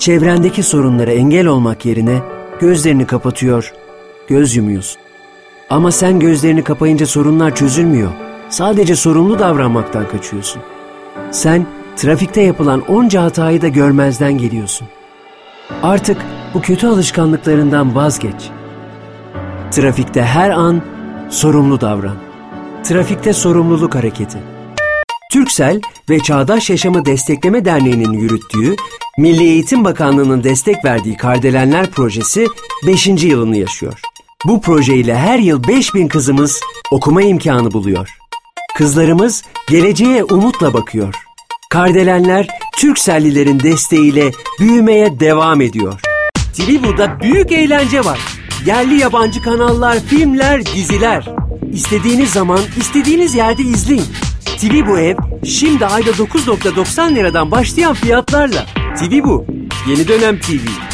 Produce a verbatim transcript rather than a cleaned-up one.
çevrendeki sorunlara engel olmak yerine gözlerini kapatıyor, göz yumuyorsun. Ama sen gözlerini kapayınca sorunlar çözülmüyor. Sadece sorumlu davranmaktan kaçıyorsun. Sen trafikte yapılan onca hatayı da görmezden geliyorsun. Artık bu kötü alışkanlıklarından vazgeç. Trafikte her an sorumlu davran. Trafikte sorumluluk hareketi. Turkcell ve Çağdaş Yaşamı Destekleme Derneği'nin yürüttüğü, Milli Eğitim Bakanlığı'nın destek verdiği Kardelenler projesi beşinci yılını yaşıyor. Bu projeyle her yıl beş bin kızımız okuma imkanı buluyor. Kızlarımız geleceğe umutla bakıyor. Kardelenler, Turkcell'lilerin desteğiyle büyümeye devam ediyor. Tivibu'da büyük eğlence var. Yerli yabancı kanallar, filmler, diziler. İstediğiniz zaman, istediğiniz yerde izleyin. Tivibu Ev, şimdi ayda dokuz virgül doksan liradan başlayan fiyatlarla. Tivibu, yeni dönem T V.